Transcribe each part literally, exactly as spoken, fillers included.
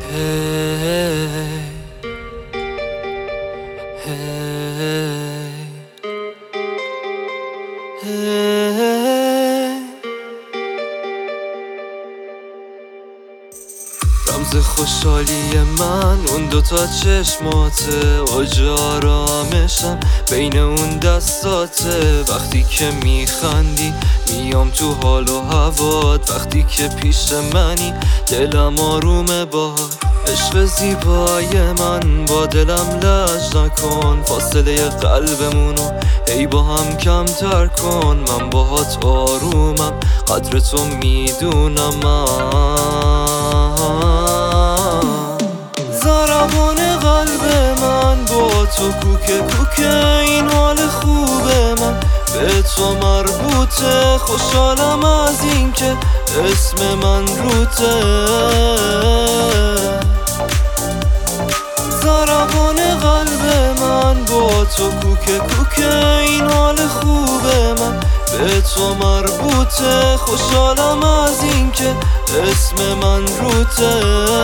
Hey, hey, hey. رمز خوشحالی من اون دوتا چشماته، اوج آرامشم بین اون دستاته. وقتی که میخندی میام تو حال و هوات، وقتی که پیش منی دلم آرومه باهات. عشق زیبای من با دلم لج نکن، فاصله قلبمونو هی با هم کمتر کن. من باهات آرومم، قدر تو میدونم من. ضربان قلب من با تو کوکه کوکه، این حال خوبه من به تو مربوطه. خوشحالم از این که اسم من روته. ضربان قلب من با تو کوکه کوکه، این حال خوبه من به تو مربوطه. خوشحالم از این که اسم من روته.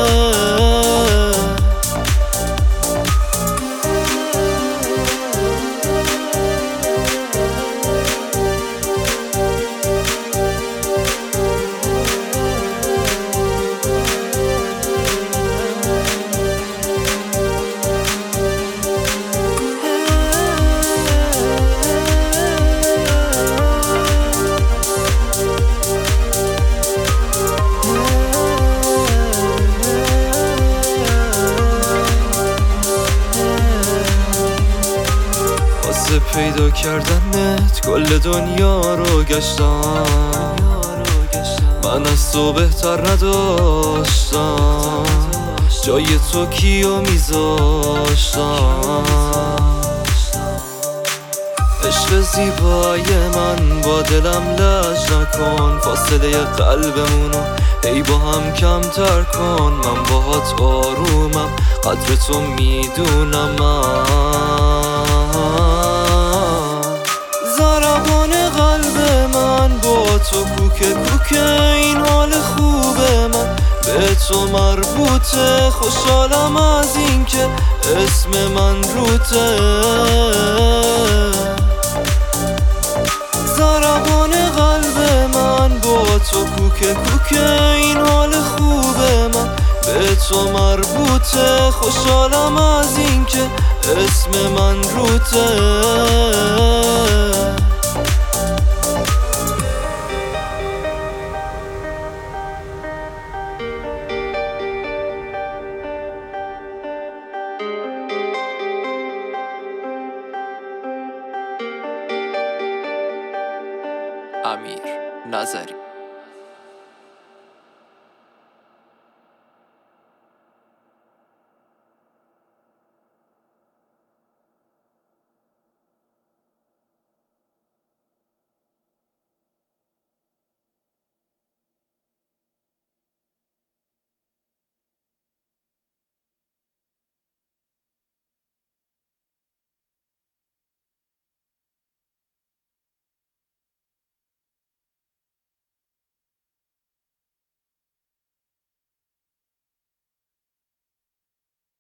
پیدا کردنت کل دنیا رو گشتم، من از تو بهتر نداشتم، جای تو کیو میذاشتم. عشق زیبای من با دلم لج نکن، فاصله قلبمونو هی با هم کمتر کن. من باهات آرومم، قدر تو میدونم من. ضربان قلب من با تو کوکه کوکه، این حال خوبه من به تو مربوطه. خوشحالم از این که اسم من روته. ضربان قلب من با تو کوکه کوکه، این حال خوبه من به تو مربوطه. خوشحالم از این که اسم من روته. امیر نظری.